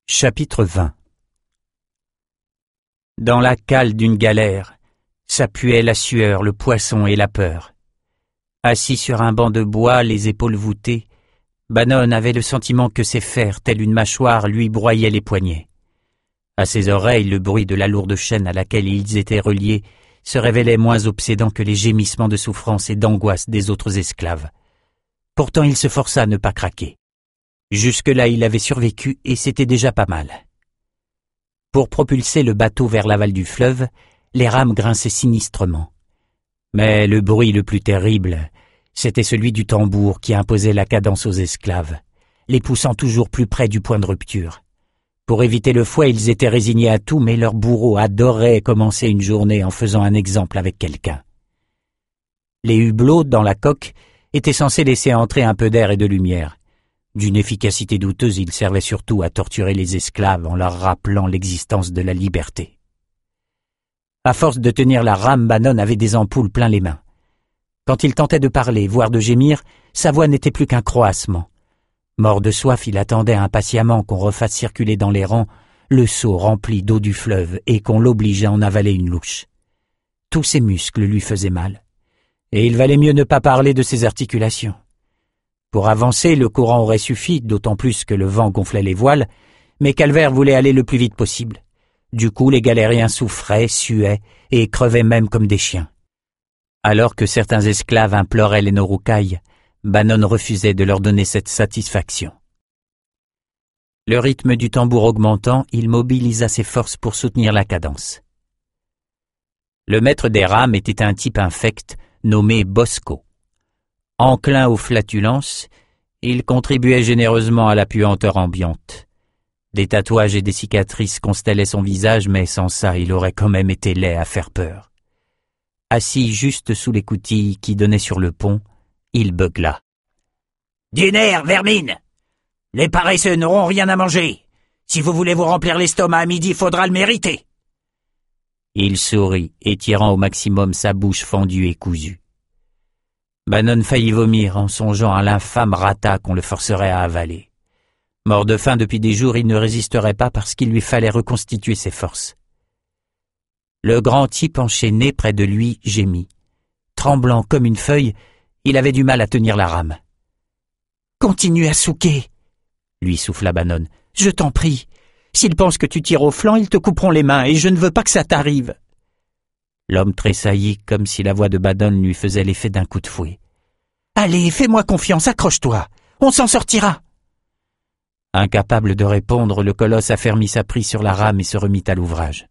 Chapitre 20. Dans la cale d'une galère, s'appuyaient la sueur, le poisson et la peur. Assis sur un banc de bois, les épaules voûtées, Bannon avait le sentiment que ses fers, telle une mâchoire, lui broyaient les poignets. À ses oreilles, le bruit de la lourde chaîne à laquelle ils étaient reliés se révélait moins obsédant que les gémissements de souffrance et d'angoisse des autres esclaves. Pourtant il se força à ne pas craquer. Jusque-là il avait survécu et c'était déjà pas mal. Pour propulser le bateau vers l'aval du fleuve, les rames grinçaient sinistrement. Mais le bruit le plus terrible, c'était celui du tambour qui imposait la cadence aux esclaves, les poussant toujours plus près du point de rupture. Pour éviter le fouet, ils étaient résignés à tout, mais leur bourreau adorait commencer une journée en faisant un exemple avec quelqu'un. Les hublots, dans la coque, étaient censés laisser entrer un peu d'air et de lumière. D'une efficacité douteuse, ils servaient surtout à torturer les esclaves en leur rappelant l'existence de la liberté. À force de tenir la rame, Bannon avait des ampoules plein les mains. Quand il tentait de parler, voire de gémir, sa voix n'était plus qu'un croassement. Mort de soif, il attendait impatiemment qu'on refasse circuler dans les rangs le seau rempli d'eau du fleuve et qu'on l'obligeait à en avaler une louche. Tous ses muscles lui faisaient mal, et il valait mieux ne pas parler de ses articulations. Pour avancer, le courant aurait suffi, d'autant plus que le vent gonflait les voiles, mais Calvert voulait aller le plus vite possible. Du coup, les galériens souffraient, suaient et crevaient même comme des chiens. Alors que certains esclaves imploraient les Noroucailles, Bannon refusait de leur donner cette satisfaction. Le rythme du tambour augmentant, il mobilisa ses forces pour soutenir la cadence. Le maître des rames était un type infect nommé Bosco. Enclin aux flatulences, il contribuait généreusement à la puanteur ambiante. Des tatouages et des cicatrices constellaient son visage, mais sans ça, il aurait quand même été laid à faire peur. Assis juste sous l'écoutille qui donnait sur le pont, il beugla. « Du nerf, vermine! Les paresseux n'auront rien à manger. Si vous voulez vous remplir l'estomac à midi, faudra le mériter. » Il sourit, étirant au maximum sa bouche fendue et cousue. Bannon faillit vomir en songeant à l'infâme rata qu'on le forcerait à avaler. Mort de faim depuis des jours, il ne résisterait pas parce qu'il lui fallait reconstituer ses forces. Le grand type enchaîné près de lui gémit. Tremblant comme une feuille, il avait du mal à tenir la rame. « Continue à souquer !» lui souffla Bannon. « Je t'en prie. S'ils pensent que tu tires au flanc, ils te couperont les mains et je ne veux pas que ça t'arrive. » L'homme tressaillit comme si la voix de Bannon lui faisait l'effet d'un coup de fouet. « Allez, fais-moi confiance, accroche-toi. On s'en sortira. » Incapable de répondre, le colosse affermit sa prise sur la rame et se remit à l'ouvrage.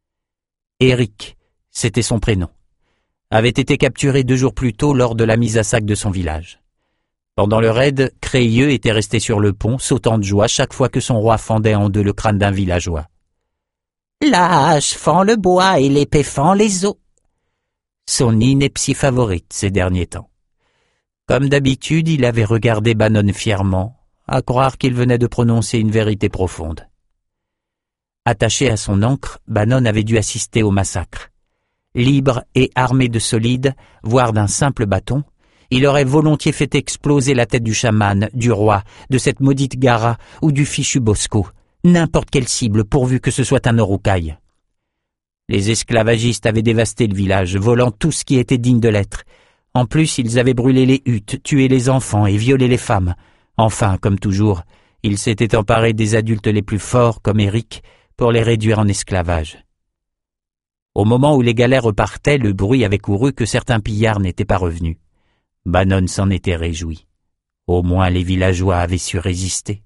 Éric, c'était son prénom, avait été capturé 2 jours plus tôt lors de la mise à sac de son village. Pendant le raid, Crayeux était resté sur le pont, sautant de joie chaque fois que son roi fendait en deux le crâne d'un villageois. « La hache fend le bois et l'épée fend les os. » Son ineptie favorite ces derniers temps. Comme d'habitude, il avait regardé Bannon fièrement, à croire qu'il venait de prononcer une vérité profonde. Attaché à son ancre, Bannon avait dû assister au massacre. Libre et armé de solides, voire d'un simple bâton, il aurait volontiers fait exploser la tête du chaman, du roi, de cette maudite Gara ou du fichu Bosco, n'importe quelle cible pourvu que ce soit un Noroucaille. Les esclavagistes avaient dévasté le village, volant tout ce qui était digne de l'être. En plus, ils avaient brûlé les huttes, tué les enfants et violé les femmes. Enfin, comme toujours, ils s'étaient emparés des adultes les plus forts, comme Éric, pour les réduire en esclavage. Au moment où les galères repartaient, le bruit avait couru que certains pillards n'étaient pas revenus. Bannon s'en était réjoui. Au moins les villageois avaient su résister.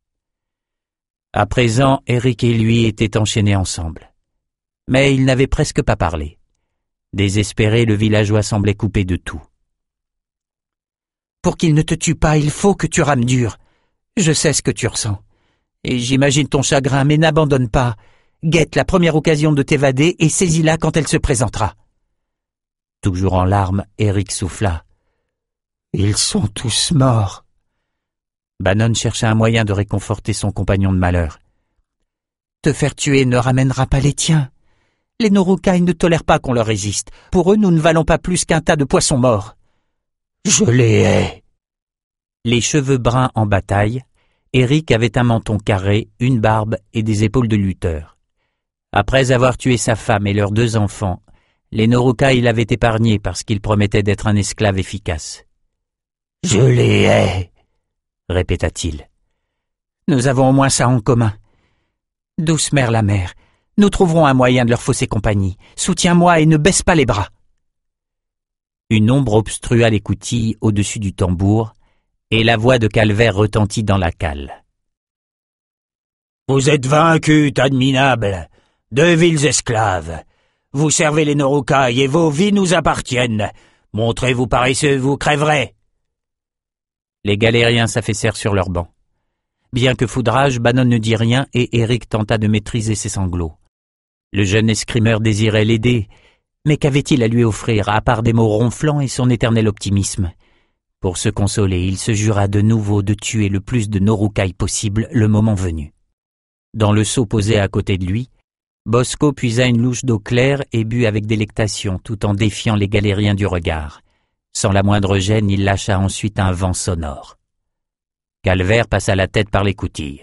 À présent, Éric et lui étaient enchaînés ensemble. Mais ils n'avaient presque pas parlé. Désespéré, le villageois semblait coupé de tout. « Pour qu'il ne te tue pas, il faut que tu rames dur. Je sais ce que tu ressens. Et j'imagine ton chagrin, mais n'abandonne pas. Guette la première occasion de t'évader et saisis-la quand elle se présentera. » Toujours en larmes, Éric souffla. « Ils sont tous morts. » Bannon chercha un moyen de réconforter son compagnon de malheur. « Te faire tuer ne ramènera pas les tiens. Les Noroucailles ne tolèrent pas qu'on leur résiste. Pour eux, nous ne valons pas plus qu'un tas de poissons morts. »« Je les hais. » Les cheveux bruns en bataille, Éric avait un menton carré, une barbe et des épaules de lutteur. Après avoir tué sa femme et leurs 2 enfants, les Norukai l'avaient épargné parce qu'il promettait d'être un esclave efficace. « Je les hais !» répéta-t-il. « Nous avons au moins ça en commun. Douce mère la mère, nous trouverons un moyen de leur fausser compagnie. Soutiens-moi et ne baisse pas les bras. » Une ombre obstrua l'écoutille au-dessus du tambour, et la voix de Calvaire retentit dans la cale. « Vous êtes vaincus, tas de minables, 2 vils esclaves. Vous servez les Norukai et vos vies nous appartiennent. Montrez-vous paresseux, vous crèverez. » Les galériens s'affaissèrent sur leurs bancs. Bien que foudrage, Bannon ne dit rien et Éric tenta de maîtriser ses sanglots. Le jeune escrimeur désirait l'aider, mais qu'avait-il à lui offrir à part des mots ronflants et son éternel optimisme? Pour se consoler, il se jura de nouveau de tuer le plus de Norukai possible le moment venu. Dans le seau posé à côté de lui, Bosco puisa une louche d'eau claire et but avec délectation tout en défiant les galériens du regard. Sans la moindre gêne, il lâcha ensuite un vent sonore. Calvaire passa la tête par l'écoutille.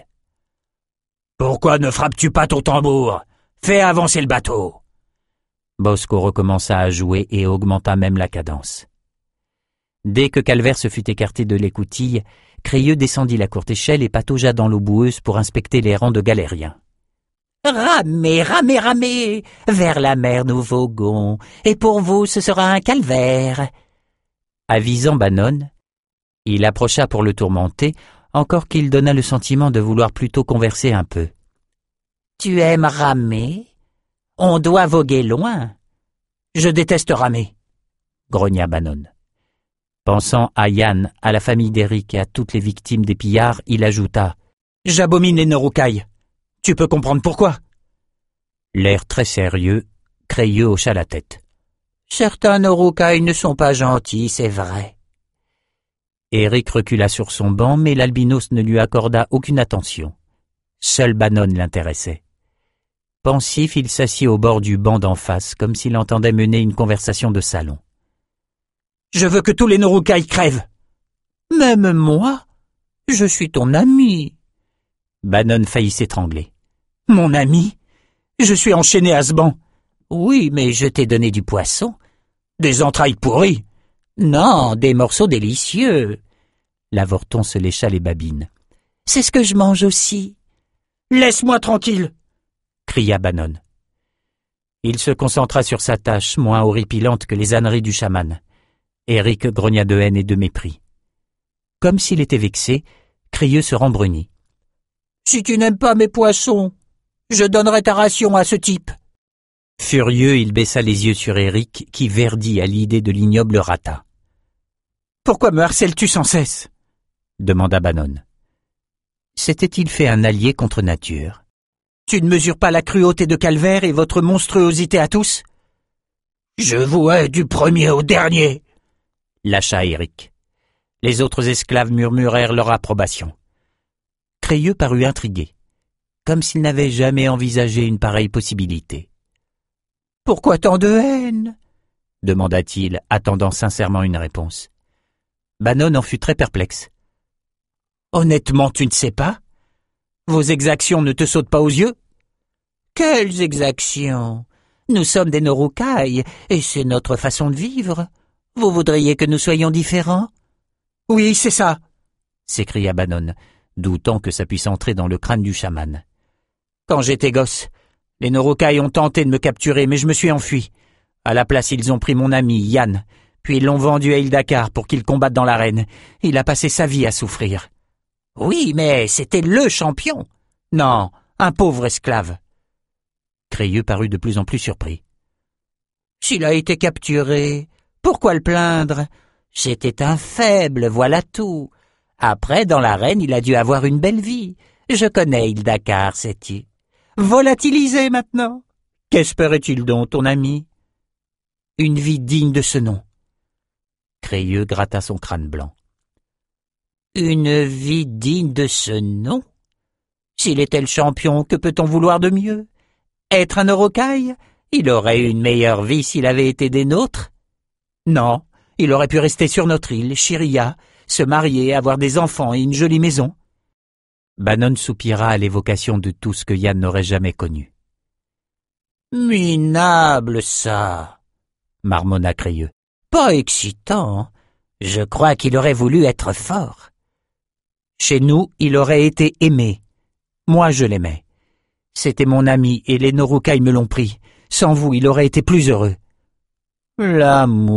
« Pourquoi ne frappes-tu pas ton tambour? Fais avancer le bateau !» Bosco recommença à jouer et augmenta même la cadence. Dès que Calvaire se fut écarté de l'écoutille, Crayeux descendit la courte échelle et pataugea dans l'eau boueuse pour inspecter les rangs de galériens. « Ramez, ramez, ramez, vers la mer nous voguons, et pour vous ce sera un calvaire. » Avisant Bannon, il approcha pour le tourmenter, encore qu'il donna le sentiment de vouloir plutôt converser un peu. « Tu aimes ramer? On doit voguer loin. »« Je déteste ramer, » grogna Bannon. Pensant à Yann, à la famille d'Éric et à toutes les victimes des pillards, il ajouta « J'abomine les Norukai. Tu peux comprendre pourquoi ?» L'air très sérieux, Crayeux hocha la tête. « Certains Norukai ne sont pas gentils, c'est vrai. » Éric recula sur son banc, mais l'albinos ne lui accorda aucune attention. Seul Bannon l'intéressait. Pensif, il s'assit au bord du banc d'en face, comme s'il entendait mener une conversation de salon. « Je veux que tous les Norukai crèvent. »« Même moi? Je suis ton ami. » Bannon faillit s'étrangler. « Mon ami? Je suis enchaîné à ce banc. »« Oui, mais je t'ai donné du poisson. »« Des entrailles pourries. »« Non, des morceaux délicieux. » Lavorton se lécha les babines. « C'est ce que je mange aussi. »« Laisse-moi tranquille !» cria Bannon. Il se concentra sur sa tâche, moins horripilante que les âneries du chaman. Éric grogna de haine et de mépris. Comme s'il était vexé, Crayeux se rembrunit. « Si tu n'aimes pas mes poissons, je donnerai ta ration à ce type. » Furieux, il baissa les yeux sur Éric, qui verdit à l'idée de l'ignoble rata. « Pourquoi me harcèles-tu sans cesse ?» demanda Bannon. S'était-il fait un allié contre nature? « Tu ne mesures pas la cruauté de Calvaire et votre monstruosité à tous? »« Je vous hais du premier au dernier !» lâcha Éric. Les autres esclaves murmurèrent leur approbation. Crayeux parut intrigué, comme s'il n'avait jamais envisagé une pareille possibilité. « Pourquoi tant de haine ?» demanda-t-il, attendant sincèrement une réponse. Bannon en fut très perplexe. « Honnêtement, tu ne sais pas? Vos exactions ne te sautent pas aux yeux? »« Quelles exactions? Nous sommes des Norukai, et c'est notre façon de vivre. Vous voudriez que nous soyons différents? »« Oui, c'est ça !» s'écria Bannon, doutant que ça puisse entrer dans le crâne du chaman. « Quand j'étais gosse, les Norukai ont tenté de me capturer, mais je me suis enfui. À la place, ils ont pris mon ami, Yann, puis ils l'ont vendu à Hildakar pour qu'il combatte dans l'arène. Il a passé sa vie à souffrir. »« Oui, mais c'était le champion. »« Non, un pauvre esclave. » Crayeux parut de plus en plus surpris. « S'il a été capturé, pourquoi le plaindre? C'était un faible, voilà tout. Après, dans l'arène, il a dû avoir une belle vie. Je connais Hildakar, sais-tu. Volatilisé maintenant. Qu'espérait-il donc, ton ami? Une vie digne de ce nom. » Crayeux gratta son crâne blanc. « Une vie digne de ce nom? S'il était le champion, que peut-on vouloir de mieux? Être un Norukai? Il aurait eu une meilleure vie s'il avait été des nôtres. Non, il aurait pu rester sur notre île, Shiria, se marier, avoir des enfants et une jolie maison. Bannon soupira à l'évocation de tout ce que Yann n'aurait jamais connu. « Minable, ça !» marmonna Crayeux. « Pas excitant. Je crois qu'il aurait voulu être fort. » Chez nous, il aurait été aimé. Moi, je l'aimais. C'était mon ami et les Noroucailles me l'ont pris. Sans vous, il aurait été plus heureux. « L'amour !»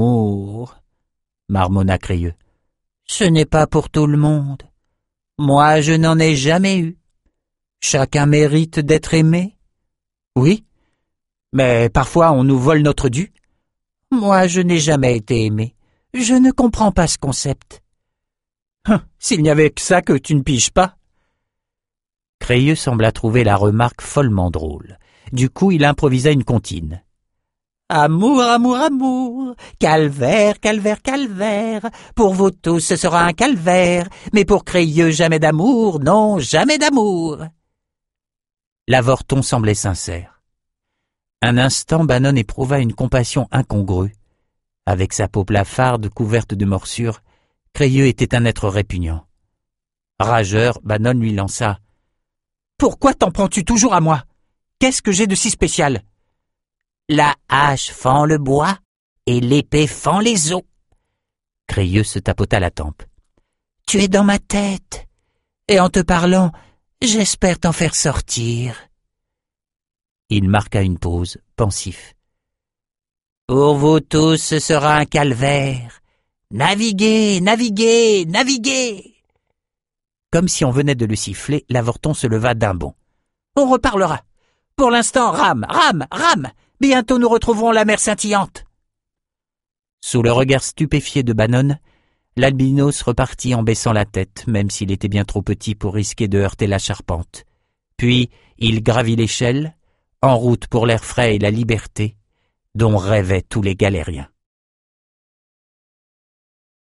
marmonna Crayeux. « Ce n'est pas pour tout le monde. Moi, je n'en ai jamais eu. Chacun mérite d'être aimé. Oui, mais parfois on nous vole notre dû. Moi, je n'ai jamais été aimé. Je ne comprends pas ce concept. S'il n'y avait que ça que tu ne piges pas. » Crayeux sembla trouver la remarque follement drôle. Du coup, il improvisa une comptine. Amour, amour, amour, calvaire, calvaire, calvaire, pour vous tous ce sera un calvaire, mais pour Crayeux jamais d'amour, non, jamais d'amour. L'avorton semblait sincère. Un instant, Bannon éprouva une compassion incongrue. Avec sa peau blafarde couverte de morsures, Crayeux était un être répugnant. Rageur, Bannon lui lança. « Pourquoi t'en prends-tu toujours à moi? Qu'est-ce que j'ai de si spécial ?» La hache fend le bois et l'épée fend les os. Crayeux se tapota la tempe. Tu es dans ma tête, et en te parlant, j'espère t'en faire sortir. Il marqua une pause, pensif. Pour vous tous, ce sera un calvaire. Naviguez, naviguez, naviguez. Comme si on venait de le siffler, l'avorton se leva d'un bond. On reparlera. Pour l'instant, rame, rame, rame. Bientôt nous retrouverons la mer scintillante. Sous le regard stupéfié de Bannon, l'albinos repartit en baissant la tête, même s'il était bien trop petit pour risquer de heurter la charpente. Puis il gravit l'échelle, en route pour l'air frais et la liberté, dont rêvaient tous les galériens.